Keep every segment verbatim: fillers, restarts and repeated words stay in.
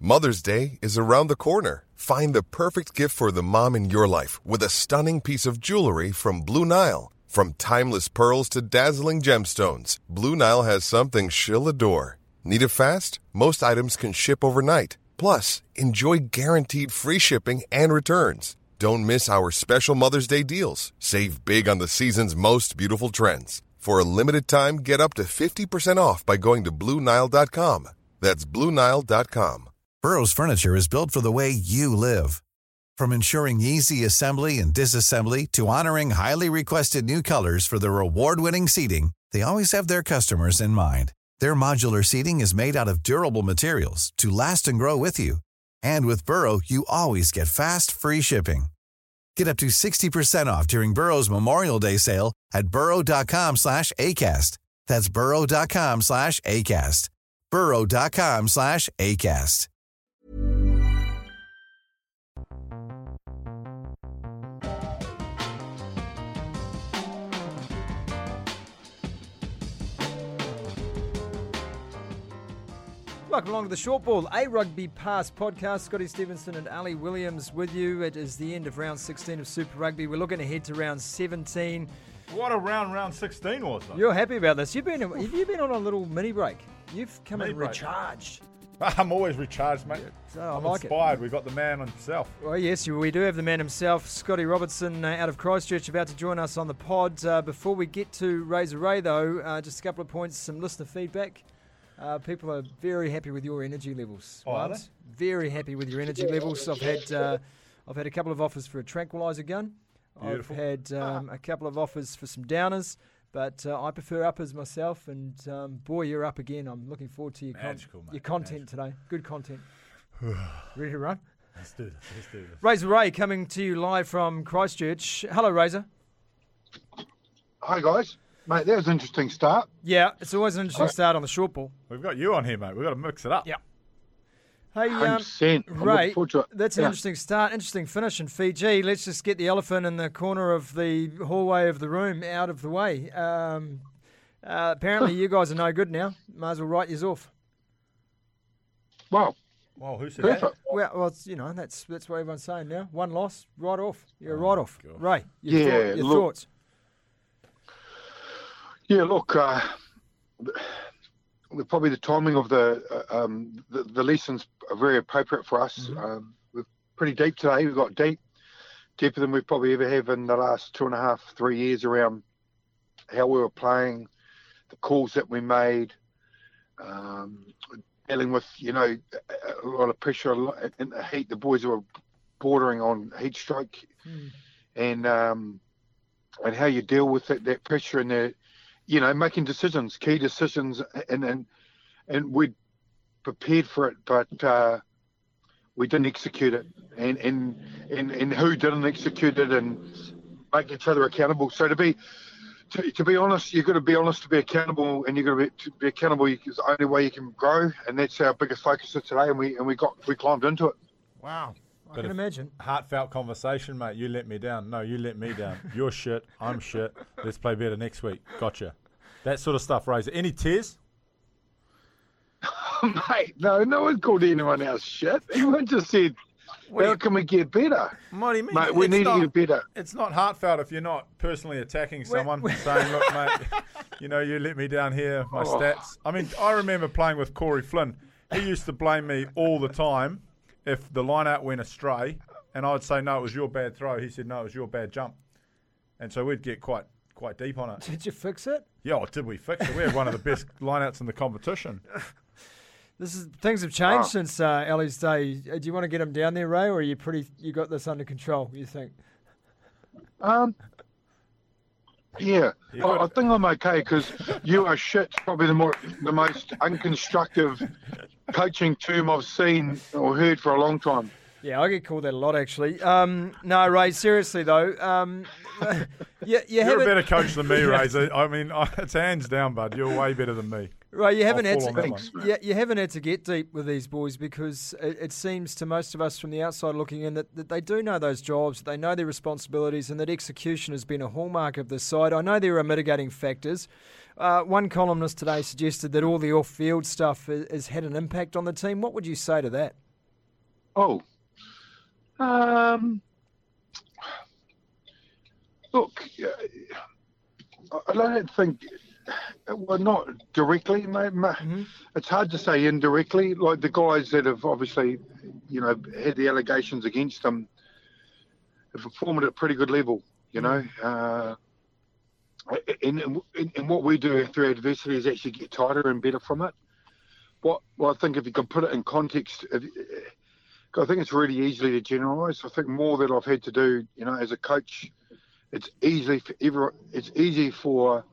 Mother's Day is around the corner. Find the perfect gift for the mom in your life with a stunning piece of jewelry from Blue Nile. From timeless pearls to dazzling gemstones, Blue Nile has something she'll adore. Need it fast? Most items can ship overnight. Plus, enjoy guaranteed free shipping and returns. Don't miss our special Mother's Day deals. Save big on the season's most beautiful trends. For a limited time, get up to fifty percent off by going to Blue Nile dot com. That's Blue Nile dot com. Burrow's furniture is built for the way you live. From ensuring easy assembly and disassembly to honoring highly requested new colors for their award-winning seating, they always have their customers in mind. Their modular seating is made out of durable materials to last and grow with you. And with Burrow, you always get fast, free shipping. Get up to sixty percent off during Burrow's Memorial Day sale at burrow dot com slash ACAST. That's burrow dot com slash ACAST. burrow dot com slash ACAST. Welcome along to the Short Ball, a Rugby Pass podcast. Scotty Stevenson and Ali Williams with you. It is the end of round sixteen of Super Rugby. We're looking ahead to round seventeen. What a round round sixteen was, though. You're happy about this. You've been, have you been on a little mini break? You've come Mini in break. recharged. I'm always recharged, mate. So I I'm like inspired. it. We've got the man himself. Well, yes, we do have the man himself, Scotty Robertson, uh, out of Christchurch, about to join us on the pod. Uh, before we get to Razor Ray, though, uh, just a couple of points, some listener feedback. Uh, people are very happy with your energy levels. Oh, are they? Very happy with your energy levels. I've had uh, I've had a couple of offers for a tranquilizer gun. Beautiful. I've had um, a couple of offers for some downers, but uh, I prefer uppers myself. And um, boy, you're up again. I'm looking forward to your, con- Magical, mate. your content Magical. today. Good content. Ready to run? Let's do this. Let's do this. Razor Ray coming to you live from Christchurch. Hello, Razor. Hi, guys. Mate, that was an interesting start. Yeah, it's always an interesting start on the short ball. We've got you on here, mate. We've got to mix it up. Yeah. Hey, one hundred um, percent. I'm Ray, looking forward to it. that's an Yeah. interesting start, interesting finish in Fiji. Let's just get the elephant in the corner of the hallway of the room out of the way. Um, uh, apparently, you guys are no good now. Might as well write yours off. Wow. Well, who said Perfect. that? Well, well, it's, you know, that's that's what everyone's saying now. One loss, right off. You're right off. God. Ray, your, Yeah, thought, your look- thoughts. Yeah, look, uh, the, probably the timing of the, uh, um, the the lessons are very appropriate for us. Mm-hmm. Um, we're pretty deep today. We've got deep, deeper than we've probably ever have in the last two and a half, three years around how we were playing, the calls that we made, um, dealing with, you know, a lot of pressure a lot in the heat. The boys were bordering on heat stroke, Mm. and um, and how you deal with it, that pressure and the, you know, making decisions, key decisions, and and and we prepared for it, but uh, we didn't execute it, and and, and and who didn't execute it, and make each other accountable. So to be to, to be honest, you've got to be honest to be accountable, and you've got to be, to be accountable. It's the only way you can grow, and that's our biggest focus for today. And we and we got we climbed into it. Wow. I Bit can of imagine. Heartfelt conversation, mate. You let me down. No, you let me down. You're shit. I'm shit. Let's play better next week. Gotcha. That sort of stuff, Razor. Any tears? Mate, no, no one called anyone else shit. Everyone just said, What how do can we get better? What do you mean? Mate, we It's need not- to get better. It's not heartfelt if you're not personally attacking someone, saying, look, mate, you know, you let me down here, my Oh. stats. I mean, I remember playing with Corey Flynn. He used to blame me all the time if the line-out went astray, and I would say, no, it was your bad throw. He said, no, it was your bad jump. And so we'd get quite quite deep on it. Did you fix it? Yeah, well, did we fix it? We had one of the best line-outs in the competition. This is things have changed Oh. since uh, Ellie's day. Uh, Do you want to get him down there, Ray, or are you pretty? You got this under control? You think? Um, yeah, You I, got I it. think I'm okay because you are shit's probably the more the most unconstructive coaching term I've seen or heard for a long time. Yeah, I get called that a lot actually. Um, no, Ray, seriously though, um, you, you You're a haven't, better coach than me, Razor. I mean, I- it's hands down, bud. You're way better than me. Ray, you haven't I'll had fall to, on that Thanks, one. man. yeah, you haven't had to get deep with these boys because it, it seems to most of us from the outside looking in that, that they do know those jobs, they know their responsibilities, and that execution has been a hallmark of this side. I know there are mitigating factors. Uh, one columnist today suggested that all the off-field stuff has, has had an impact on the team. What would you say to that? Oh, um, look, uh, I don't think, well, not directly, mate. Mm-hmm. It's hard to say indirectly. Like the guys that have obviously, you know, had the allegations against them have performed at a pretty good level, you know. Uh, and, and, and what we do through adversity is actually get tighter and better from it. What, well, I think if you can put it in context, if, I think it's really easy to generalise. I think more that I've had to do, you know, as a coach, it's easy for every, it's easy for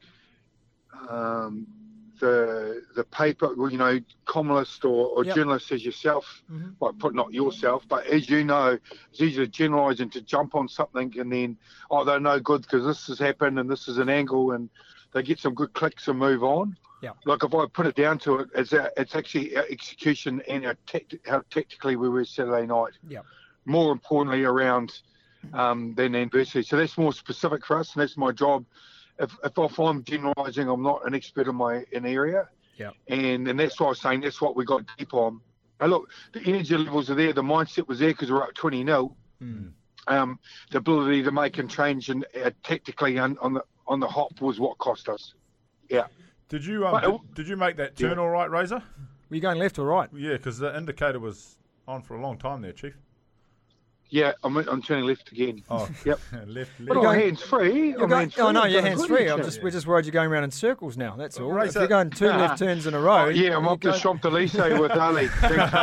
um, the the paper, you know, columnist or, or yep. journalist as yourself, mm-hmm. like put not yourself, but as you know, it's easy to generalise and to jump on something and then, oh, they're no good because this has happened and this is an angle and they get some good clicks and move on. Yeah. Like if I put it down to it, it's, our, it's actually our execution and our tacti- how tactically we were Saturday night. Yeah. More importantly around um, than adversity. So that's more specific for us, and that's my job. If if, if I'm generalising, I'm not an expert in my an area. Yeah. And and that's why I was saying that's what we got deep on. And look, the energy levels are there. The mindset was there because we're up twenty nil. Mm. Um, the ability to make and change and uh, tactically on, on the on the hop was what cost us. Yeah. Did you um, But, uh, did, did you make that turn yeah. all right, Razor? Were you going left or right? Yeah, because the indicator was on for a long time there, Chief. Yeah, I'm I'm turning left again. Oh, Yep. left, But left. I'm hands free. You're I'm going, hands free. oh no, I'm you're doing hands good, free. actually. I'm just we're just worried you're going around in circles now. That's all. Razor- If you're going two left turns in a row, Oh, yeah, I'm you up to go- Champs Elysees with Ali. Thanks,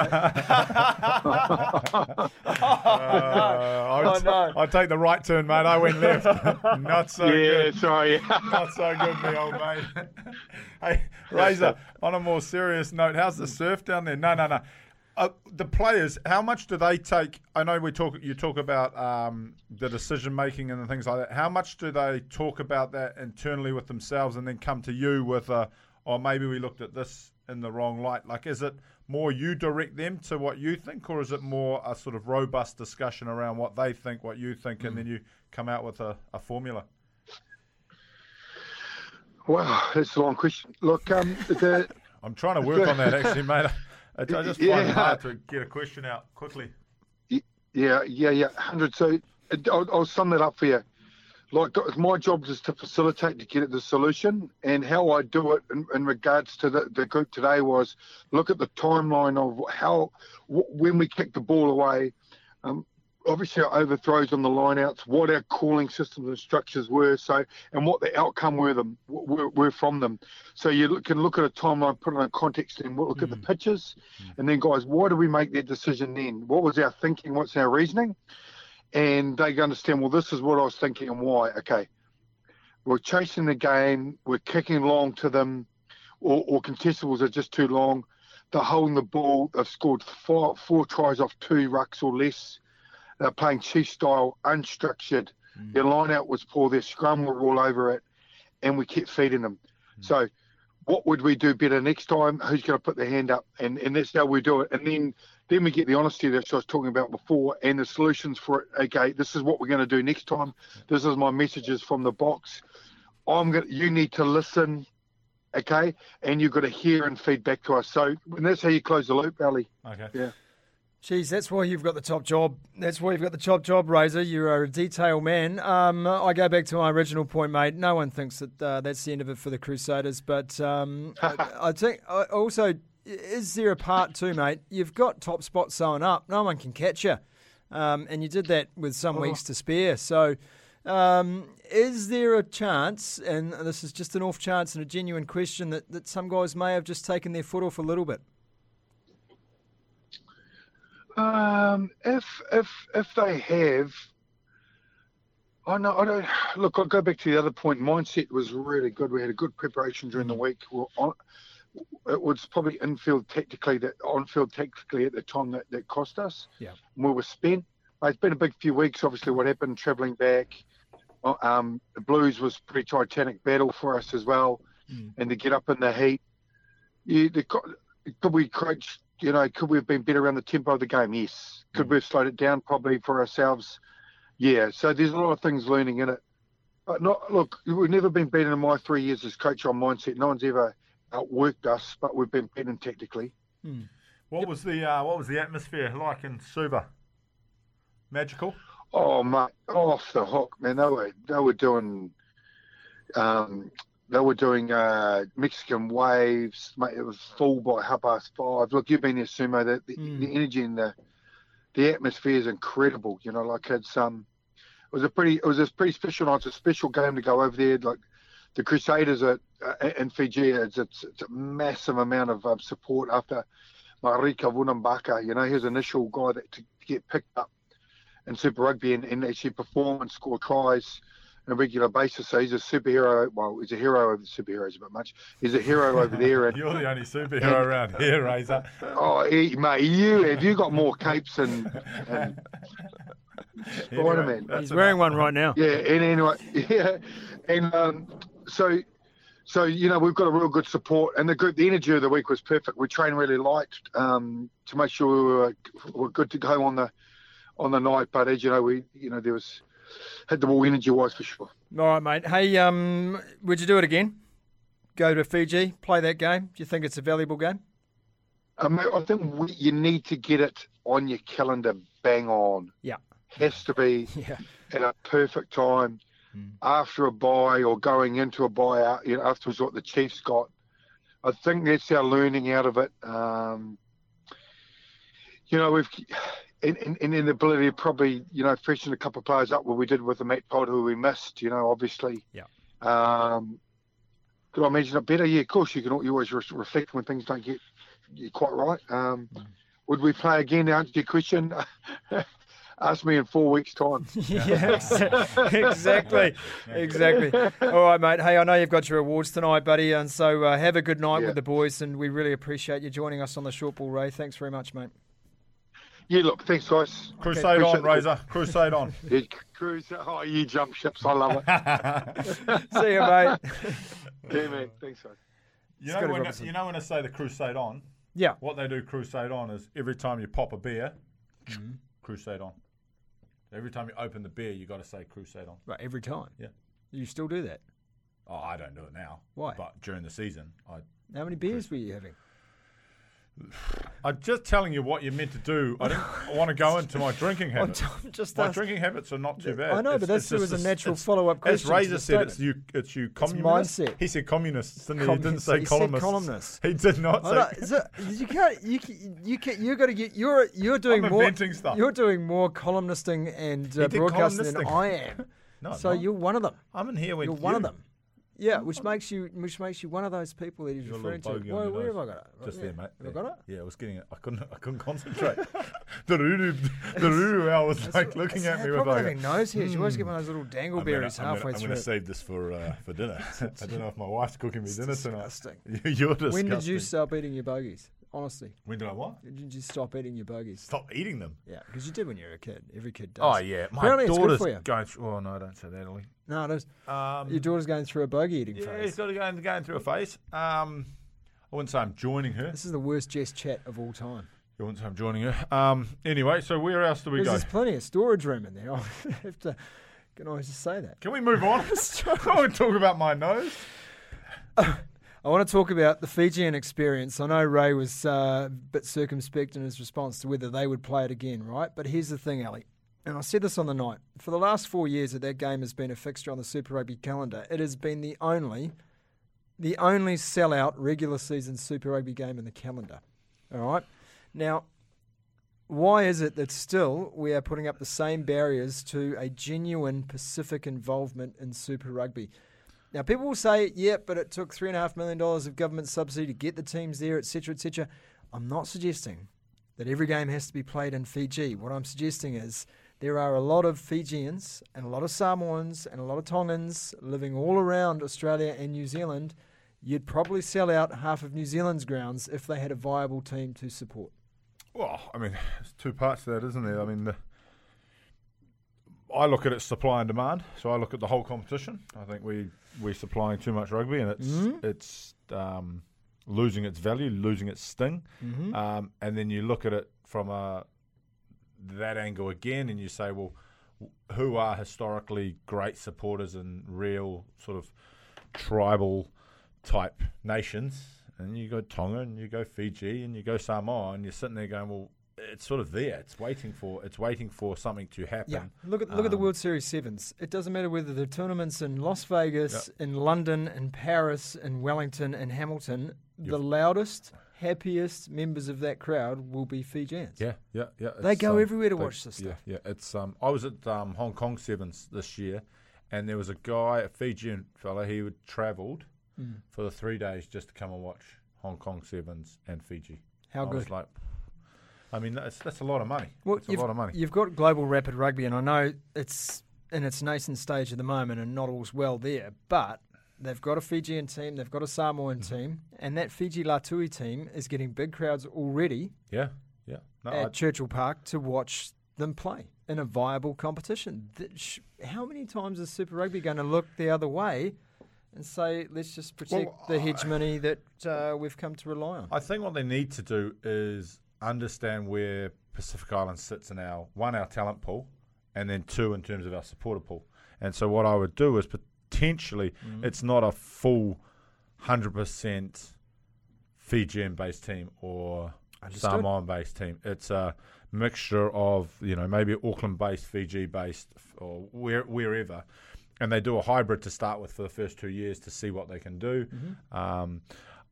Uh, I'd, Oh, no. I'd take the right turn, mate. I went left. Not so yeah, good. sorry. Not so good, me old mate. Hey, Razor, on a more serious note, how's the surf down there? No, no, no. Uh, the players, how much do they take? I know we talk. You talk about um, the decision making and things like that. How much do they talk about that internally with themselves, and then come to you with a, or maybe we looked at this in the wrong light? Like, is it more you direct them to what you think, or is it more a sort of robust discussion around what they think, what you think, mm. and then you come out with a, a formula? Wow, that's a long question. Look, um, the, I'm trying to work on that actually, mate. I, I just find Yeah. it hard to get a question out quickly. yeah, yeah, yeah, one hundred. So I'll, I'll sum that up for you. Like, my job is to facilitate to get at the solution, and how I do it in, in regards to the, the group today was look at the timeline of how, w- when we kick the ball away, um, obviously our overthrows on the lineouts, what our calling systems and structures were, so and what the outcome were them were, were from them. So you look, can look at a timeline, put it in context, and look mm. at the pitches, mm. and then guys, why did we make that decision then? What was our thinking? What's our reasoning? And they understand, well, this is what I was thinking and why. Okay, we're chasing the game, we're kicking long to them, or, or contestables are just too long. They're holding the ball. They've scored four, four tries off two rucks or less. They're playing chief style, unstructured. Mm. Their line out was poor. Their scrum were all over it, and we kept feeding them. Mm. So what would we do better next time? Who's going to put their hand up? And and that's how we do it. And then then we get the honesty that I was talking about before and the solutions for it. Okay, this is what we're going to do next time. This is my messages from the box. I'm going. You need to listen, okay? And you've got to hear and feed back to us. So and that's how you close the loop, Ali. Okay. Yeah. Geez, that's why you've got the top job. That's why you've got the top job, Razor. You are a detail man. Um, I go back to my original point, mate. No one thinks that uh, that's the end of it for the Crusaders. But um, I, I think I also, is there a part too, mate? You've got top spots sewn up. No one can catch you. Um, and you did that with some Oh. weeks to spare. So um, is there a chance, and this is just an off chance and a genuine question, that, that some guys may have just taken their foot off a little bit? Um, if if if they have, I know I don't look. I'll go back to the other point. Mindset was really good. We had a good preparation during the week. We're on, it was probably infield tactically that on-field tactically at the time that, that cost us. Yeah, we were spent. It's been a big few weeks. Obviously, what happened travelling back. Um, the Blues was a pretty titanic battle for us as well, mm. and to get up in the heat, you the, could we coach. You know, could we have been better around the tempo of the game? Yes. Could we have slowed it down probably for ourselves? Yeah. So there's a lot of things learning in it. But not look, we've never been beaten in my three years as coach on mindset. No one's ever outworked us, but we've been beaten tactically. Hmm. What was the uh, what was the atmosphere like in Suva? Magical? Oh, mate, off the hook, man. They were they were doing, um, they were doing uh, Mexican waves, mate. It was full by half past five. Look, you've been there, Sumo. The, the, Mm. the energy and the the atmosphere is incredible. You know, like it's um, it was a pretty it was a pretty special night. It's a special game to go over there. Like the Crusaders at uh, in Fiji, it's, it's it's a massive amount of um, support after Marika Wunambaka. You know, he was the initial guy that to get picked up in Super Rugby and, and actually perform and score tries on a regular basis. So he's a superhero. Well, he's a hero over the superheroes a bit much. He's a hero over there. And, You're the only superhero around here, Razor. oh, he, mate, you have you got more capes and, and Spider-Man? He's wearing one right now. Yeah, and anyway, yeah, and um, so, so you know, we've got a real good support, and the good, the energy of the week was perfect. We trained really light um, to make sure we were, were good to go on the on the night. But as you know, we, you know, there was had the ball energy wise for sure. All right, mate. Hey, um, would you do it again? Go to Fiji, play that game? Do you think it's a valuable game? Um, I think we, you need to get it on your calendar, bang on. Yeah. Has to be Yeah. at a perfect time. Mm. After a bye or going into a bye out, you know, afterwards what the Chiefs got. I think that's our learning out of it. Um, you know, we've and, and, and in the ability to probably, you know, freshen a couple of players up, what we did with the Matt Todd, who we missed, you know, obviously. Yeah. Um, could I imagine it better? Yeah, of course, you can you always re- reflect when things don't get quite right. Um, Mm. Would we play again to answer your question? Ask me in four weeks' time. Yeah, exactly, exactly. All right, mate. Hey, I know you've got your awards tonight, buddy, and so uh, have a good night Yeah. with the boys, and we really appreciate you joining us on the Short Ball, Ray. Thanks very much, mate. Yeah, look, thanks, guys. Crusade Okay, on, appreciate Razor. Crusade on. the- Yeah, cruise. Oh, you jump ships. I love it. See you, mate. Yeah, man. Thanks, guys. You Scotty know, when, Robertson. you know when I say the Crusade on, Yeah. what they do Crusade on is every time you pop a beer, Crusade on. Every time you open the beer, you got to say Crusade on. Right, every time. Yeah. You still do that? Oh, I don't do it now. Why? But during the season, I How many beers were you having? I'm just telling you what you're meant to do. I didn't want to go into my drinking I'm habits. t- I'm just My ask- drinking habits are not too bad. I know, It's- but that's it's there just was a s- natural it's- follow-up question. As to the Razor said, it's statement. you. It's you communists. mindset. He said communists, didn't he? He didn't Communists. say He said columnists. columnists. He did not I say. know, so you can't. You can, you can. You got to get. You're you're doing I'm more. inventing stuff. You're doing more columnisting and uh, did broadcasting than columnisting. I am. No, I'm so not. you're one of them. I'm in here with You're one of you. them. Yeah, which makes you which makes you one of those people that he's You're a referring little to. bogey on Where, your where have nose. I got it? Just yeah. there, mate. Have I There. got it? Yeah, I was getting it. I couldn't. I couldn't concentrate. the Ruru, the Ruru owl was like looking at me with Probably like. having nose hairs. You always get one of those little dangleberries I'm gonna, halfway I'm through. gonna it. save this for uh, for dinner. I don't know if my wife's cooking me dinner tonight. disgusting. You're disgusting. When did you stop eating your bogies? Honestly, When did I what? did you just stop eating your bogies? Stop eating them. Yeah, because you did when you were a kid. Every kid does. Oh yeah, my Apparently it's good daughter's for you. going through. Oh no, don't say that, Ellie. No, it is. Um, Your daughter's going through a bogey eating yeah, phase. he's got to go going through a phase. Um, I wouldn't say I'm joining her. This is the worst Jess chat of all time. I wouldn't say I'm joining her. Um, anyway, so where else do we Because go? there's plenty of storage room in there. I have to. Can always just say that. Can we move on? I want to talk about my nose. I want to talk about the Fijian experience. I know Ray was uh, a bit circumspect in his response to whether they would play it again, right? But here's the thing, Ali, and I said this on the night. For the last four years that that game has been a fixture on the Super Rugby calendar, it has been the only, the only sellout regular season Super Rugby game in the calendar. All right? Now, why is it that still we are putting up the same barriers to a genuine Pacific involvement in Super Rugby? Now, people will say, yeah, but it took three point five million dollars of government subsidy to get the teams there, et cetera, et cetera. I'm not suggesting that every game has to be played in Fiji. What I'm suggesting is there are a lot of Fijians and a lot of Samoans and a lot of Tongans living all around Australia and New Zealand. You'd probably sell out half of New Zealand's grounds if they had a viable team to support. Well, I mean, there's two parts to that, isn't there? I mean, the, I look at it supply and demand. So I look at the whole competition. I think we we're supplying too much rugby, and it's Mhm. it's um, losing its value, losing its sting. Mm-hmm. Um, and then you look at it from a that angle again, and you say, well, who are historically great supporters in real sort of tribal type nations? and you go Tonga, and you go Fiji, and you go Samoa, and you're sitting there going, well, it's sort of there. It's waiting for it's waiting for something to happen. Yeah, look at look um, at the World Series sevens. It doesn't matter whether the tournaments in Las Vegas, yep. in London, in Paris, in Wellington, in Hamilton. The yep. loudest, happiest members of that crowd will be Fijians. Yeah, yeah, yeah. They go um, everywhere to they, watch this stuff. Yeah, yeah. It's um. I was at um, Hong Kong Sevens this year, and there was a guy, a Fijian fella. He would travelled mm. for the three days just to come and watch Hong Kong Sevens and Fiji. How I good! Was like, I mean, that's that's a lot of money. Well, it's a lot of money. You've got Global Rapid Rugby, and I know it's in its nascent stage at the moment, and not all's well there, but they've got a Fijian team, they've got a Samoan mm-hmm. team, and that Fiji Latui team is getting big crowds already yeah, yeah. No, at I, Churchill Park to watch them play in a viable competition. How many times is Super Rugby going to look the other way and say, let's just protect well, the hegemony that uh, we've come to rely on? I think what they need to do is understand where Pacific Islands sits in our, one, our talent pool, and then two, in terms of our supporter pool. And so what I would do is potentially, mm. it's not a full one hundred percent Fijian-based team or Samoan-based team. It's a mixture of, you know, maybe Auckland-based, Fiji-based, or where, wherever. And they do a hybrid to start with for the first two years to see what they can do. Mm-hmm. Um,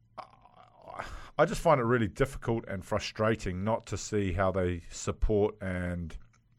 I just find it really difficult and frustrating not to see how they support and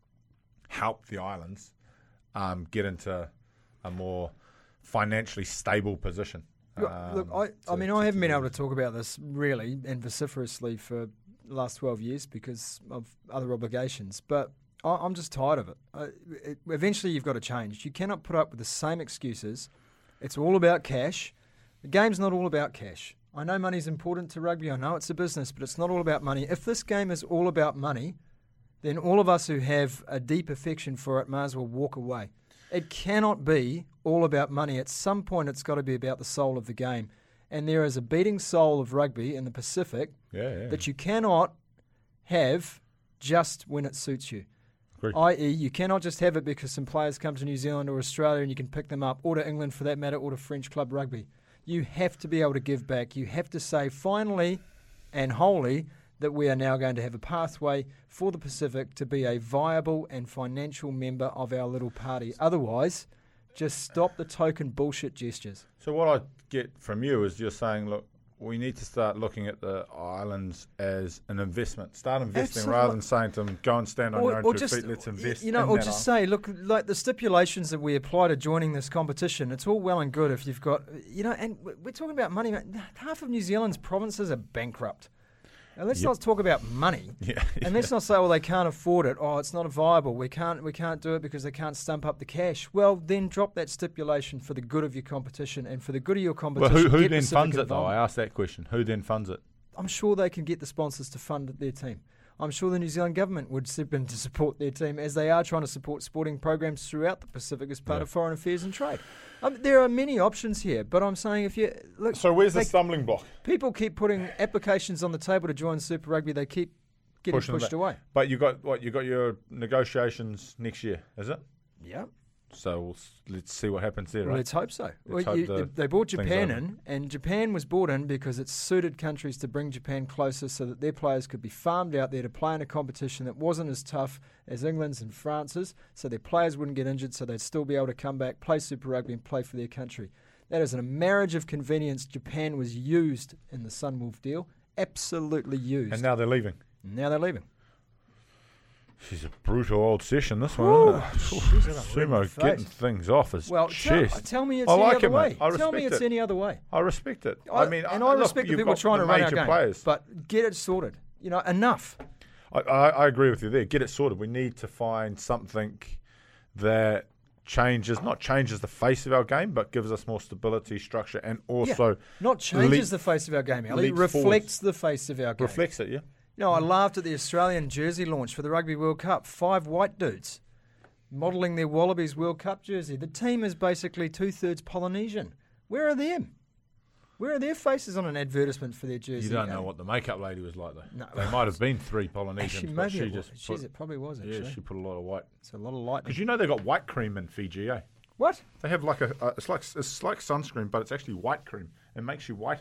help the islands um, get into a more financially stable position. Look, um, look I, to, I mean, I haven't been able to talk about this really and vociferously for the last twelve years because of other obligations, but I, I'm just tired of it. I, it. Eventually you've got to change. You cannot put up with the same excuses. It's all about cash. The game's not all about cash. I know money's important to rugby. I know it's a business, but it's not all about money. If this game is all about money, then all of us who have a deep affection for it may as well walk away. It cannot be all about money. At some point, it's got to be about the soul of the game. And there is a beating soul of rugby in the Pacific yeah, yeah. that you cannot have just when it suits you. that is, you cannot just have it because some players come to New Zealand or Australia and you can pick them up, or to England for that matter, or to French club rugby. You have to be able to give back. You have to say finally and wholly that we are now going to have a pathway for the Pacific to be a viable and financial member of our little party. Otherwise, just stop the token bullshit gestures. So what I get from you is you're saying, look, we need to start looking at the islands as an investment. Start investing Absolutely. Rather than saying to them, go and stand on or, your own two just, feet, let's invest you know, in or that just island. say, look, like the stipulations that we apply to joining this competition, it's all well and good if you've got, you know, and we're talking about money. Half of New Zealand's provinces are bankrupt. Now, let's yep. not talk about money, yeah, and let's not say, well, they can't afford it. Oh, it's not viable. We can't, we can't do it because they can't stump up the cash. Well, then drop that stipulation for the good of your competition and for the good of your competition. Well, who, who then funds it, though? I asked that question. Who then funds it? I'm sure they can get the sponsors to fund their team. I'm sure the New Zealand government would step in to support their team, as they are trying to support sporting programs throughout the Pacific as part yeah. of foreign affairs and trade. Um, there are many options here, but I'm saying if you look. So where's the stumbling block? People keep putting applications on the table to join Super Rugby. They keep getting Pushing pushed away. But you got what? You got your negotiations next year, is it? Yeah. So we'll, let's see what happens there, well, right? Let's hope so. Let's well, hope you, the they brought Japan in, and Japan was brought in because it suited countries to bring Japan closer so that their players could be farmed out there to play in a competition that wasn't as tough as England's and France's, so their players wouldn't get injured, so they'd still be able to come back, play Super Rugby and play for their country. That is a marriage of convenience. Japan was used in the Sunwolf deal, absolutely used. And now they're leaving. Now they're leaving. She's a brutal old session, this one, Ooh, isn't it? Sumo getting things off his well, chest. Tell, tell me it's I any like other it, way. mate. I tell me it's it. any other way. I respect it. I, I mean, and I, I look, respect the people got trying the to run our major game, players. but get it sorted. You know, enough. I, I, I agree with you there. Get it sorted. We need to find something that changes, not changes the face of our game, but gives us more stability, structure, and also yeah, not changes leap, the face of our game. It reflects the face of our game. Reflects it, yeah. You know, I laughed at the Australian jersey launch for the Rugby World Cup. Five white dudes modelling their Wallabies World Cup jersey. The team is basically two-thirds Polynesian. Where are them? Where are their faces on an advertisement for their jersey? You don't know what the makeup lady was like, though. No. They might have been three Polynesians, actually, but maybe she it just was. put, Jeez, it probably was, actually. Yeah, she put a lot of white. It's a lot of lightning. Because you know they got white cream in Fiji, eh? What? They have like a, uh, it's like it's like sunscreen, but it's actually white cream. It makes you whiter.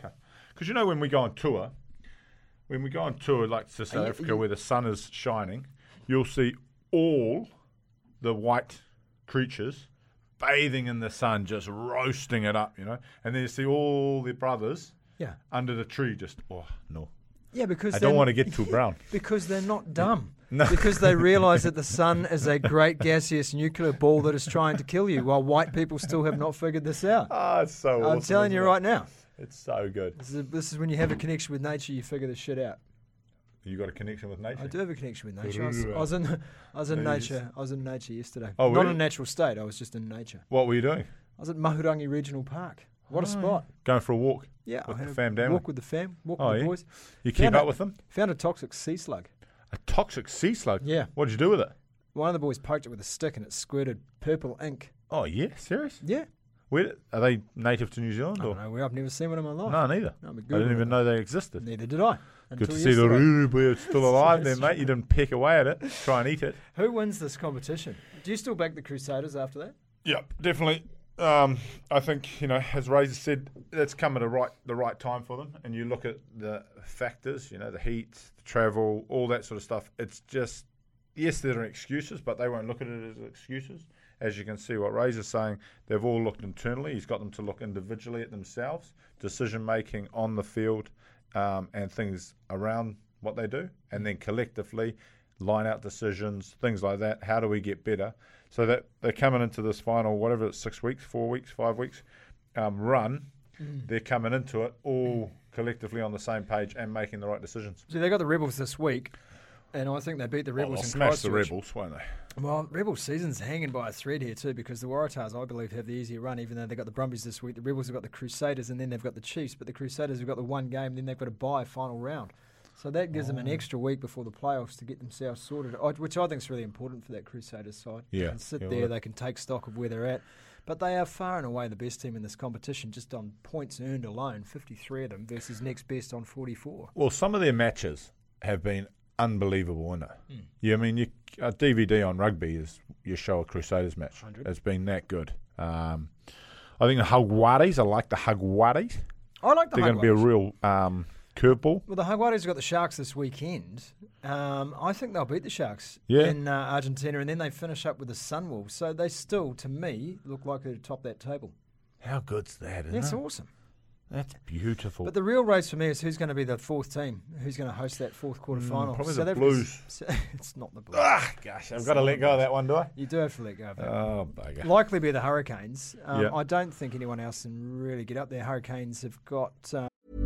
Because you know when we go on tour, when we go on tour like to South you- Africa you- where the sun is shining, you'll see all the white creatures bathing in the sun, just roasting it up, you know. And then you see all the brothers Yeah. under the tree just, oh, no. Yeah, because I they're- don't want to get too brown. Because they're not dumb. No. Because they realise that the sun is a great gaseous nuclear ball that is trying to kill you, while white people still have not figured this out. Ah, it's so I'm awesome, telling you isn't it? right now. It's so good. This is, this is when you have a connection with nature, you figure this shit out. You got a connection with nature? I do have a connection with nature. I was, I was in, I was in Yes. nature. I was in nature yesterday. Oh, Not really? in a natural state. I was just in nature. What were you doing? I was at Mahurangi Regional Park. What a spot! Going for a walk? Yeah, With I had the a fam down? walk with the fam. Walk Oh, with yeah? the boys. You keep Found up a- with them? Found a toxic sea slug. A toxic sea slug? Yeah. What did you do with it? One of the boys poked it with a stick and it squirted purple ink. Oh, yeah? Serious? Yeah. Where, are they native to New Zealand? I Or? don't know where. I've never seen one in my life. No, neither. No, but I didn't Google even it. know they existed. Neither did I. Good until to see the yesterday. Ruru still alive there, mate. You didn't peck away at it. Try and eat it. Who wins this competition? Do you still back the Crusaders after that? Yep, definitely. Um, I think, you know, as Razor said, it's come at a right, the right time for them. And you look at the factors, you know, the heat, the travel, all that sort of stuff. It's just, yes, there are excuses, but they won't look at it as excuses. As you can see what Razor's saying, they've all looked internally. He's got them to look individually at themselves, decision-making on the field, um, and things around what they do. And then collectively, line-out decisions, things like that. How do we get better? So that they're coming into this final, whatever it's six weeks, four weeks, five weeks um, run. Mm. They're coming into it all collectively on the same page and making the right decisions. So they got the Rebels this week, and I think they beat the Oh, Rebels they'll in smash the Christchurch. Rebels, won't they? Well, Rebels season's hanging by a thread here too, because the Waratahs, I believe, have the easier run, even though they've got the Brumbies this week. The Rebels have got the Crusaders, and then they've got the Chiefs, but the Crusaders have got the one game, then they've got a bye final round. So that gives them an extra week before the playoffs to get themselves sorted, I- which I think is really important for that Crusaders side. Yeah, They can sit yeah, there, well- they can take stock of where they're at. But they are far and away the best team in this competition, just on points earned alone, fifty-three of them versus next best on forty-four. Well, some of their matches have been unbelievable, isn't it? Mm. Yeah, I mean, you, a D V D on rugby is you show a Crusaders match. one hundred. It's been that good. Um, I think the Hagwaris, I like the Hagwaris. I like the They're going to be a Hagwaris. real um, curveball. Well, the Jaguares have got the Sharks this weekend. Um, I think they'll beat the Sharks Yeah. in uh, Argentina, and then they finish up with the Sunwolves. So they still, to me, look likely to top that table. How good's that, isn't That's it? awesome. That's beautiful. But the real race for me is who's going to be the fourth team, who's going to host that fourth quarter final. Mm, probably South the Africa's- Blues. so- it's not the Blues. ah, gosh, I've got to let go of that one, do I? You do have to let go of that. Oh, bugger. Likely be the Hurricanes. Um, Yeah. I don't think anyone else can really get up there. Hurricanes have got... Uh,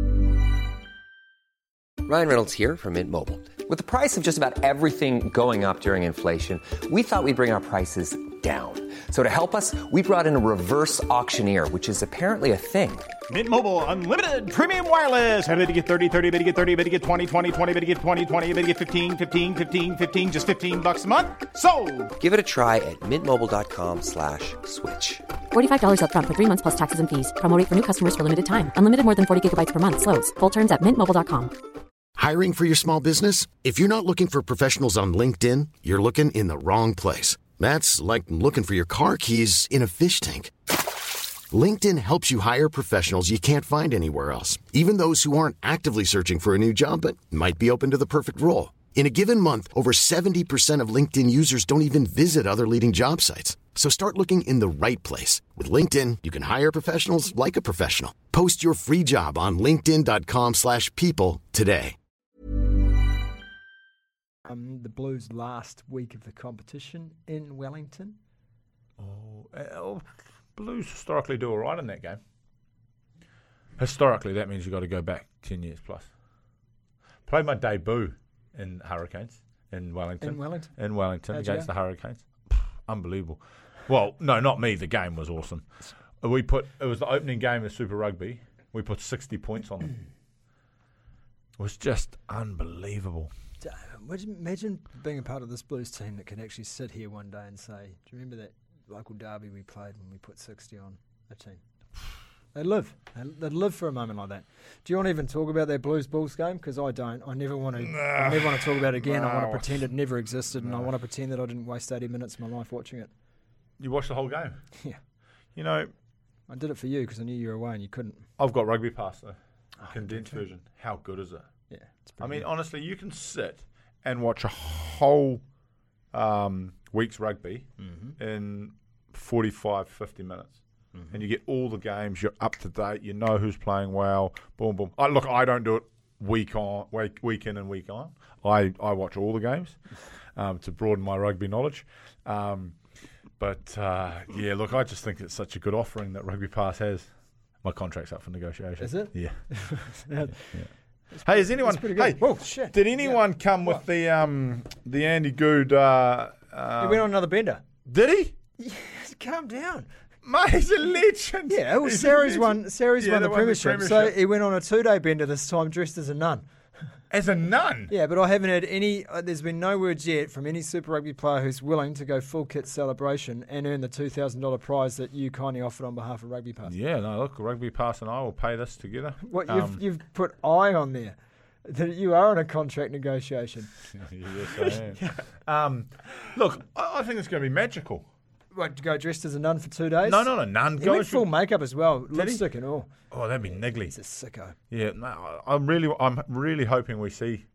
Ryan Reynolds here from Mint Mobile. With the price of just about everything going up during inflation, we thought we'd bring our prices down. So to help us, we brought in a reverse auctioneer, which is apparently a thing. Mint Mobile Unlimited Premium Wireless. How to get thirty, thirty, how to get thirty, how to get twenty, twenty, twenty, how to get twenty, twenty, how to get fifteen, fifteen, fifteen, fifteen, just fifteen bucks a month? Sold! Give it a try at mintmobile.com slash switch. forty-five dollars up front for three months plus taxes and fees. Promo rate for new customers for limited time. Unlimited more than forty gigabytes per month. Slows full terms at mint mobile dot com. Hiring for your small business? If you're not looking for professionals on LinkedIn, you're looking in the wrong place. That's like looking for your car keys in a fish tank. LinkedIn helps you hire professionals you can't find anywhere else, even those who aren't actively searching for a new job but might be open to the perfect role. In a given month, over seventy percent of LinkedIn users don't even visit other leading job sites. So start looking in the right place. With LinkedIn, you can hire professionals like a professional. Post your free job on linkedin.com slash people today. um, the Blues' last week of the competition in Wellington. Oh, uh, Blues historically do all right in that game. Historically, that means you've got to go back ten years plus. Played my debut in Hurricanes in Wellington. In Wellington? In Wellington How'd you against go? the Hurricanes. Unbelievable. Well, no, not me. The game was awesome. We put it was the opening game of Super Rugby. We put sixty points on them. It was just unbelievable. D- Imagine, imagine being a part of this Blues team that can actually sit here one day and say, do you remember that local derby we played when we put sixty on a team? They live. They, they live for a moment like that. Do you want to even talk about that Blues Bulls game? Because I don't. I never want to. I never want to talk about it again. I want to No. pretend it never existed, and I want to pretend that I didn't waste eighty minutes of my life watching it. You watched the whole game. Yeah, You know, I did it for you because I knew you were away and you couldn't. I've got rugby pass though. condensed version. How good is it? Yeah. It's I pretty mean, good. honestly, you can sit and watch a whole um, week's rugby Mm-hmm. in forty-five, fifty minutes. And you get all the games. You're up to date. You know who's playing well. Boom, boom. I, look, I don't do it week on, week, week in and week on. I, I watch all the games um, to broaden my rugby knowledge. Um, but, uh, yeah, look, I just think it's such a good offering that Rugby Pass has. My contract's up for negotiation. Is it? Yeah. Yeah. Hey, is anyone? It's pretty good. Hey, Whoa, shit. did anyone Yeah. come with What? the um the Andy Good? Uh, uh, He went on another bender. Did he? Yes, calm down. Mate, he's a legend. Yeah, well, He's a Sarah's legend. won. Sarah's Yeah, won they the won the premiership, so premiership. he went on a two-day bender this time, dressed as a nun. As a nun. Yeah, but I haven't heard any. Uh, there's been no words yet from any Super Rugby player who's willing to go full kit celebration and earn the two thousand dollar prize that you kindly offered on behalf of Rugby Pass. Yeah, no, look, Rugby Pass and I will pay this together. What Um, you've you've put I on there that you are in a contract negotiation. Yes, I am. um, look, I, I think it's going to be magical. What, to go dressed as a nun for two days? No, not a nun. He Go went as- full makeup as well, he? lipstick and all. Oh, that'd be niggly. He's a sicko. Yeah, no, I- I'm really, I'm really hoping we see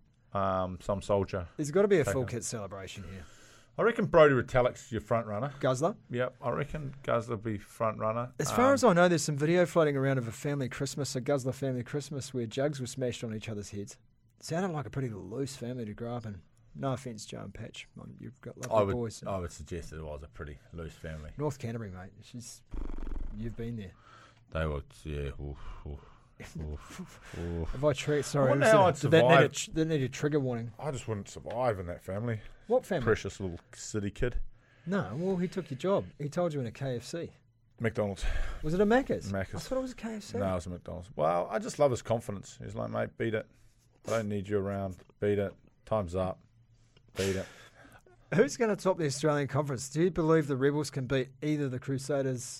um, some soldier. There's got to be a Take full on. kit celebration here. I reckon Brodie Retallick's your front runner. Guzzler? Yep, I reckon Guzzler be front runner. As far Um, as I know, there's some video floating around of a family Christmas, a Guzzler family Christmas, where jugs were smashed on each other's heads. Sounded like a pretty loose family to grow up in. No offence, Joe and Patch. Um, You've got lovely I would, boys. I would suggest it was a pretty loose family. North Canterbury, mate. She's. You've been there. They were, yeah. Oof, oof, oof, oof. If I tri- sorry, I wonder was how it- I'd did that need a, survive. tr- that need a trigger warning. I just wouldn't survive in that family. What family? Precious little city kid. No, well, he took your job. He told you in a K F C. McDonald's. Was it a Macca's? Macca's. I thought it was a K F C. No, it was a McDonald's. Well, I just love his confidence. He's like, mate, beat it. I don't need you around. Beat it. Time's up. Beat it. Who's going to top the Australian Conference? Do you believe the Rebels can beat either the Crusaders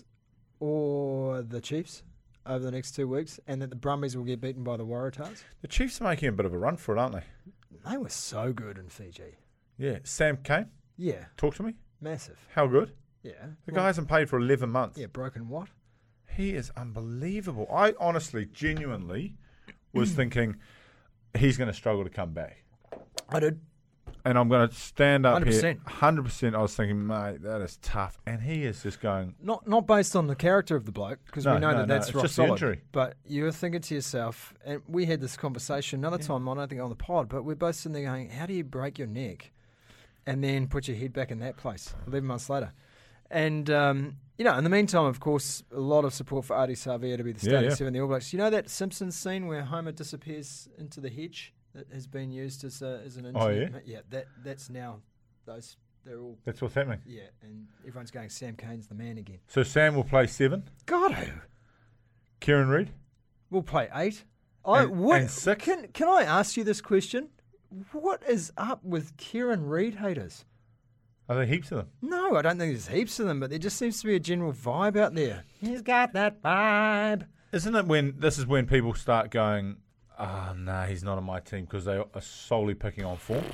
or the Chiefs over the next two weeks, and that the Brumbies will get beaten by the Waratahs? The Chiefs are making a bit of a run for it, aren't they? They were so good in Fiji. Yeah. Sam Kane, Yeah, talk to me. massive. How good? Yeah. The Well, guy hasn't played for eleven months. Yeah, broken what? He is unbelievable. I honestly, genuinely was thinking he's going to struggle to come back. I did. And I'm going to stand up one hundred here. percent. one hundred percent I was thinking, mate, that is tough. And he is just going, Not not based on the character of the bloke, because No, we know no, that no, that's it's rock just the solid. injury. But you're thinking to yourself, and we had this conversation another time, I don't think on the pod, but we're both sitting there going, how do you break your neck and then put your head back in that place eleven months later? And, um, you know, in the meantime, of course, a lot of support for Adi Savia to be the Yeah, starting yeah. seven, the All Blacks. You know that Simpsons scene where Homer disappears into the hedge that has been used as, a, as an Oh, internet? yeah? Yeah, that, that's now, those, they're all, that's what's happening. yeah, and everyone's going, Sam Kane's the man again. So Sam will play seven. God, who? Kieran Reid. We'll play eight. I, And- what, and six? Can, can I ask you this question? What is up with Kieran Reid haters? Are there heaps of them? No, I don't think there's heaps of them, but there just seems to be a general vibe out there. He's got that vibe. Isn't it when this is when people start going, ah, oh, nah, he's not on my team because they are solely picking on form,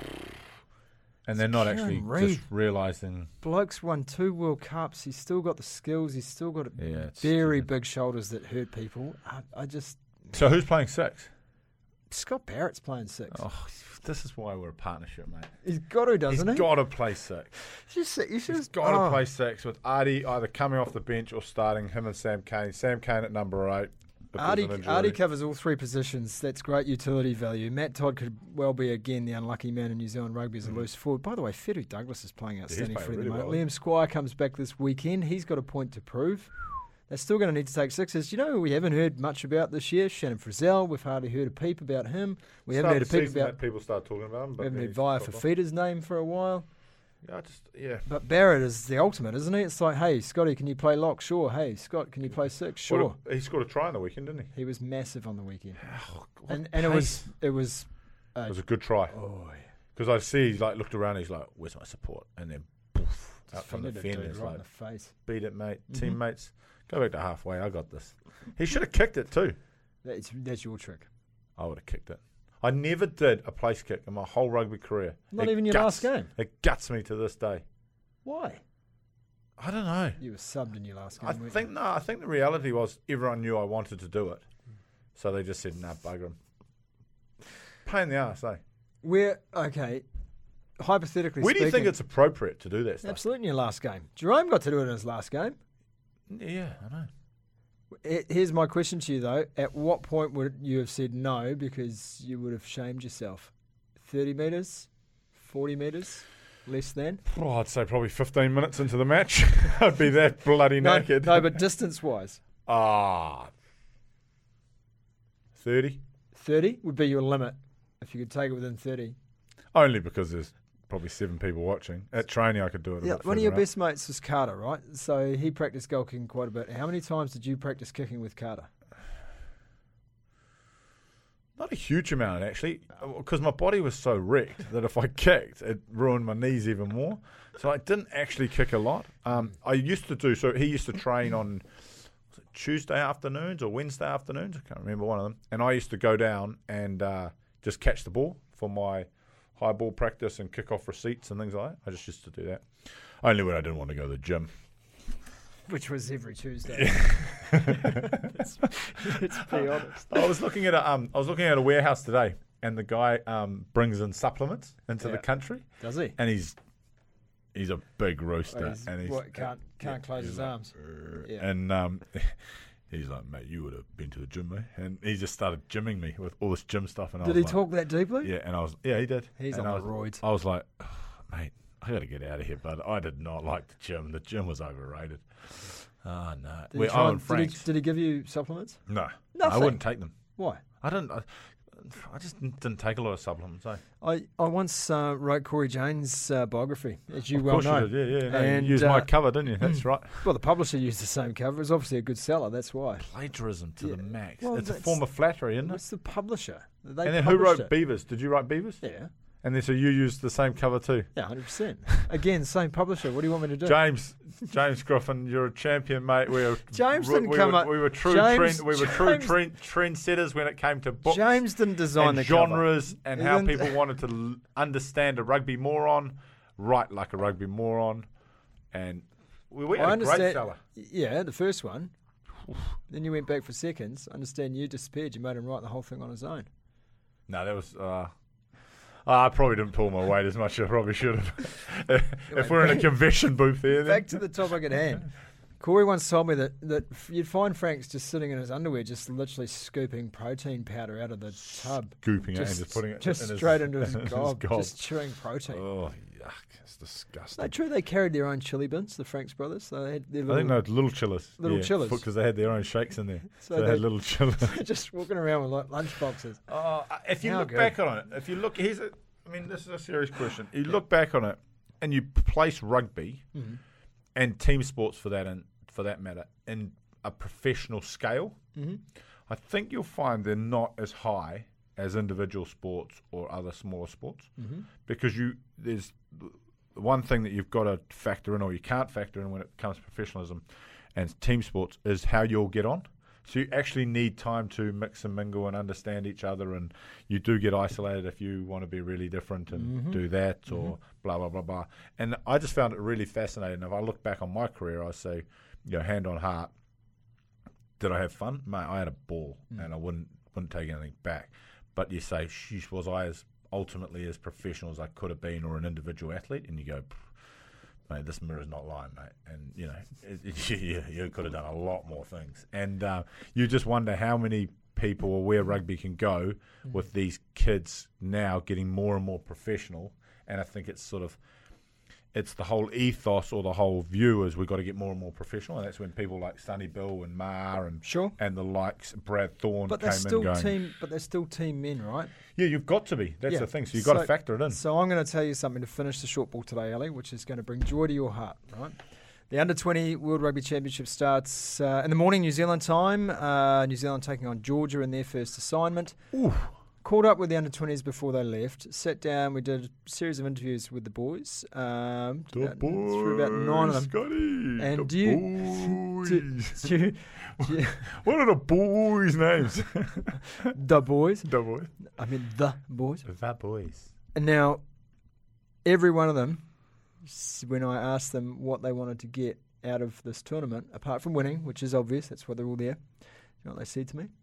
and they're not Kieran actually Reid. just realising. Bloke's won two World Cups. He's still got the skills. He's still got Yeah, it's very stupid. big shoulders that hurt people. I, I just... So who's playing six? Scott Barrett's playing six. Oh, this is why we're a partnership, mate. He's got to, doesn't He's he? got to play six. You should, you should He's got to oh. play six with Artie either coming off the bench or starting him and Sam Kane. Sam Kane at number eight. if there's Artie, an injury. Artie covers all three positions. That's great utility value. Matt Todd could well be, again, the unlucky man in New Zealand rugby as a loose forward. By the way, Fedu Douglas is playing outstanding playing for really them. well, Liam Squire comes back this weekend. He's got a point to prove. They're still going to need to take sixes. You know who we haven't heard much about this year? Shannon Frizzell. We've hardly heard a peep about him. We haven't heard a peep about... people start talking about him. We But haven't then heard he's Via dropped off. Fafita's name for a while. Yeah, I just yeah. But Barrett is the ultimate, isn't he? It's like, hey, Scotty, can you play lock? Sure. Hey, Scott, can you play six? Sure. What a- he scored a try on the weekend, didn't he? He was massive on the weekend. Oh, what and and it was... pace. It was uh, It was a good try. oh, yeah. Because I see he's like looked around, he's like, "Where's my support?" And then poof, Just out from the fingered it, fin. dude, It's right like, in the face. "Beat it, mate. Mhm. Teammates, go back to halfway. I got this." He should have kicked it too. That's, that's your trick. I would have kicked it. I never did a place kick in my whole rugby career. Not It even your guts- last game? It guts me to this day. Why? I don't know. You were subbed in your last game. I weren't think you? no. I think the reality was everyone knew I wanted to do it, So they just said, nah, bugger them. Pain in the arse, eh? Where, okay, hypothetically Where do you speaking, think it's appropriate to do that stuff? absolutely in your last game. Jerome got to do it in his last game. Yeah, I know. It- Here's my question to you, though. At what point would you have said no because you would have shamed yourself? thirty metres? forty metres? Less than? Oh, I'd say probably fifteen minutes into the match. I'd be that bloody No, naked. no, but distance-wise, Ah, thirty. thirty would be your limit if you could take it within thirty. Only because there's probably seven people watching. At training, I could do it. A Yeah, bit one of your further best mates was Carter, right? So he practiced goal kicking quite a bit. How many times did you practice kicking with Carter? up. Not a huge amount, actually, because my body was so wrecked that if I kicked, it ruined my knees even more. So I didn't actually kick a lot. Um, I used to do, so he used to train on was it Tuesday afternoons or Wednesday afternoons. I can't remember one of them. And I used to go down and uh, just catch the ball for my high ball practice and kick off receipts and things like that. I just used to do that. Only when I didn't want to go to the gym. Which was every Tuesday. let's, let's be honest. I was looking at a um, I was looking at a warehouse today, and the guy um, brings in supplements into Yeah. the country, Does he? and he's he's a big rooster, Oh, he's- and he's what, can't can't yeah, close he's his like, arms. "Urgh." Yeah. And um, he's like, mate, you would have been to the gym, mate, and he just started gymming me with all this gym stuff, and I Did was he like, talk that deeply? Yeah, and I was yeah, he did. He's and on I the was, roids. I was like, oh, mate, I got to get out of here, bud. I did not like the gym. The gym was overrated. Oh, no. Did, he We're try Owen and- did, he, Franks. did he give you supplements? No. I Nothing? wouldn't take them. Why? I didn't. I, I just didn't take a lot of supplements. Eh? I, I once uh, wrote Corey Jane's uh, biography, as you Of well course know. you did. Yeah, yeah. No, And, you used uh, my cover, didn't you? That's right. Well, the publisher used the same cover. It was obviously a good seller, that's why. Plagiarism to Yeah. the max. Well, it's a that's- form of flattery, isn't it? It's the publisher. They And then who published wrote it. Beavers? Did you write Beavers? Yeah. And then so you used the same cover too. Yeah, one hundred percent. Again, same publisher. What do you want me to do? James, James Griffin, you're a champion, mate. We were James we, didn't we come were, up- We were true James- trend. We were true James- trend, trendsetters when it came to books. James didn't design and the genres cover. and He how didn't- people wanted to l- understand a rugby moron, write like a rugby moron, and we, we had I a understand. great fella. Yeah, the first one. Then you went back for seconds. I understand you disappeared. You made him write the whole thing on his own. No, that was. Uh, I probably didn't pull my weight as much as I probably should have. If we're in a convention booth here, then. Back to the topic at hand. Corey once told me that, that f- you'd find Frank's just sitting in his underwear, just literally scooping protein powder out of the tub. Scooping it and just putting it just in his- straight into his in his gob, gob. just chewing protein. Oh, yuck. It's disgusting. They true they carried their own chili bins, the Franks brothers. So they had their I little, think no, little chillers. Little yeah, chillers. Because they had their own shakes in there. So So, they, they- had little chillers. just walking around with like lunch boxes. Uh, if you How look good. back on it, if you look, here's a, I mean, this is a serious question. You look back on it, and you place rugby Mm-hmm. and team sports for that, and for that matter, in a professional scale. Mm-hmm. I think you'll find they're not as high as individual sports or other smaller sports, Mm-hmm. because you there's one thing that you've got to factor in, or you can't factor in when it comes to professionalism and team sports, is how you'll get on. So you actually need time to mix and mingle and understand each other, and you do get isolated if you want to be really different and Mm-hmm. do that or blah, blah, blah, blah. And I just found it really fascinating. If I look back on my career, I say, you know, hand on heart, did I have fun? Mate, I had a ball, Mm. and I wouldn't wouldn't take anything back. But you say, sheesh, was I as ultimately as professional as I could have been, or an individual athlete? And you go, mate, this mirror's not lying, mate. And, you know, it, it, you, you could have done a lot more things. And uh, you just wonder how many people, or where rugby can go Mm. with these kids now getting more and more professional. And I think it's sort of, it's the whole ethos or the whole view is we've got to get more and more professional. And that's when people like Sonny Bill and Ma and Sure. and the likes, Brad Thorne But came they're still in going, team. But they're still team men, right? yeah, you've got to be. That's Yeah. the thing. So you've got to So- factor it in. So I'm going to tell you something to finish the short ball today, Ali, which is going to bring joy to your heart, right? The under twenty World Rugby Championship starts uh, in the morning, New Zealand time. Uh, New Zealand taking on Georgia in their first assignment. Ooh. Caught up with the under twenties before they left. Sat down. We did a series of interviews with the boys. Um, The about- through about nine of them. Scotty. And the do you- boys. Do, do you, do you- What are the boys' names? the boys. the boys. I mean the boys. The boys. And now, every one of them, s- when I asked them what they wanted to get out of this tournament, apart from winning, which is obvious, that's why they're all there, you know what they said to me?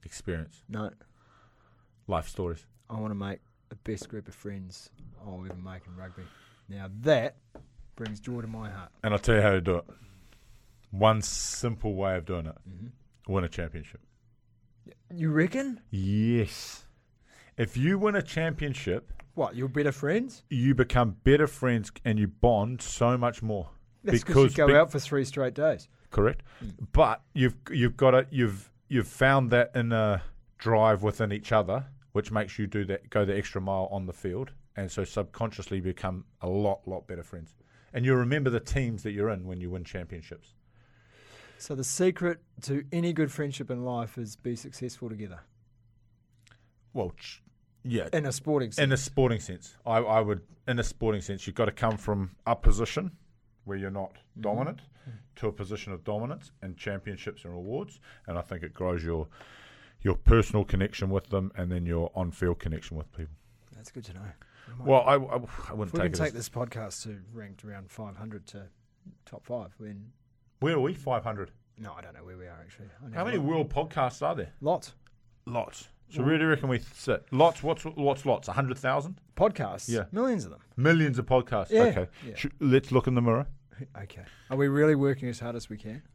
Experience. No. Life stories. I want to make the best group of friends I'll ever make in rugby. Now that brings joy to my heart. And I'll tell you how to do it. One simple way of doing it. Mm-hmm. Win a championship. You reckon? Yes. If you win a championship... What, you're better friends? You become better friends and you bond so much more. That's because you go be- out for three straight days. Correct. Mm. But you've you've got it. You've you've found that inner drive within each other, which makes you do that, go the extra mile on the field, and so subconsciously become a lot lot better friends. And you remember the teams that you're in when you win championships. So the secret to any good friendship in life is be successful together. Well, ch- yeah, in a sporting sense. In a sporting sense, I, I would. In a sporting sense, you've got to come from a position where you're not mm-hmm. dominant mm-hmm. to a position of dominance and championships and rewards. And I think it grows your your personal connection with them and then your on-field connection with people. That's good to know. Well, I, I, I wouldn't if we take can it take this podcast to ranked around five hundred to top five. When where are we? five hundred. No, I don't know where we are actually. How many world podcasts are there? Lots. Lots. So where do you reckon we sit? Lots. What's what's lots? A hundred thousand podcasts. Yeah, millions of them. Millions of podcasts. Yeah. Okay. Yeah. Sh- let's look in the mirror. Okay. Are we really working as hard as we can?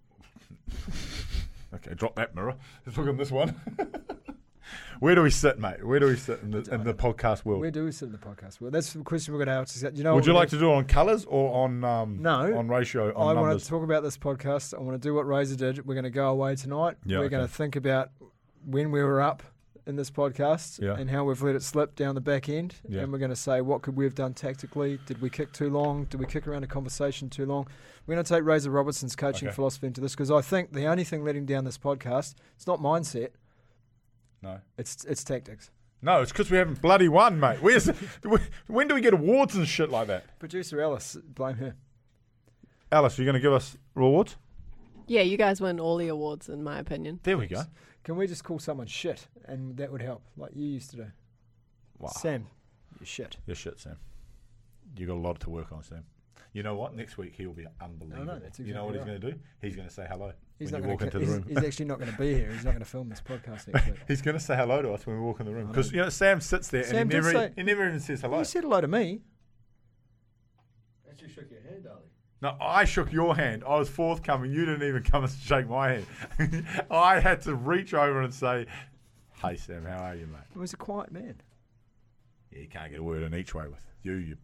Okay, drop that mirror. Let's look at this one. Where do we sit, mate? Where do we sit in the in the podcast world? Where do we sit in the podcast world? That's the question we're going to ask. You know, would you like to do it on colours or on um, no on ratio? On I numbers? want to talk about this podcast. I want to do what Razor did. We're going to go away tonight. Yeah, we're okay. going to think about when we were up in this podcast yeah. and how we've let it slip down the back end. Yeah. And we're going to say, what could we have done tactically? Did we kick too long? Did we kick around a conversation too long? We're going to take Razor Robertson's coaching okay. philosophy into this because I think the only thing letting down this podcast, it's not mindset. No. It's it's tactics. No, it's because we haven't bloody won, mate. Where's when do we get awards and shit like that? Producer Alice, blame her. Alice, are you going to give us rewards? Yeah, you guys win all the awards, in my opinion. There we go. Can we just call someone shit, and that would help, like you used to do? Wow. Sam, you're shit. You're shit, Sam. You got a lot to work on, Sam. You know what? Next week he'll be unbelievable. No, no, that's exactly you know what right. he's going to do? He's going to say hello he's when not you walk ca- into the he's, room. He's actually not going to be here. He's not going to film this podcast next week. He's going to say hello to us when we walk in the room because you know Sam sits there Sam and he did never, say, he never even says hello. He said hello to me. Actually shook your hand, darling. No, I shook your hand. I was forthcoming. You didn't even come and shake my hand. I had to reach over and say, "Hey Sam, how are you, mate?" He was a quiet man. Yeah, you can't get a word in each way with you. You.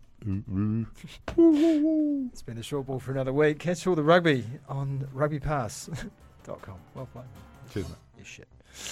It's been a short ball for another week. Catch all the rugby on rugby pass dot com. Well played. Cheers, mate. You shit.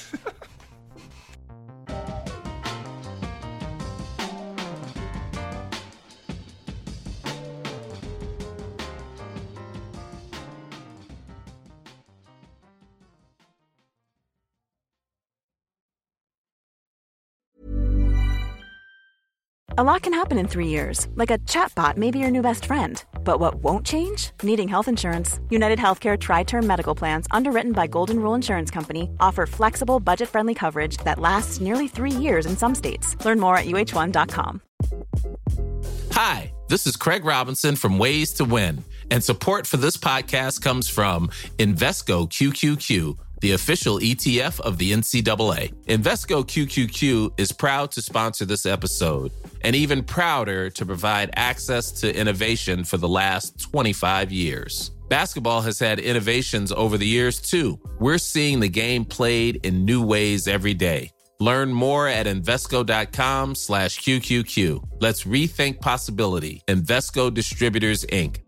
A lot can happen in three years, like a chatbot may be your new best friend. But what won't change? Needing health insurance. United Healthcare Tri-Term Medical Plans, underwritten by Golden Rule Insurance Company, offer flexible, budget-friendly coverage that lasts nearly three years in some states. Learn more at U H one dot com. Hi, this is Craig Robinson from Ways to Win, and support for this podcast comes from Invesco Q Q Q, the official E T F of the N C double A. Invesco Q Q Q is proud to sponsor this episode, and even prouder to provide access to innovation for the last twenty-five years. Basketball has had innovations over the years, too. We're seeing the game played in new ways every day. Learn more at Invesco.com slash QQQ. Let's rethink possibility. Invesco Distributors, Incorporated.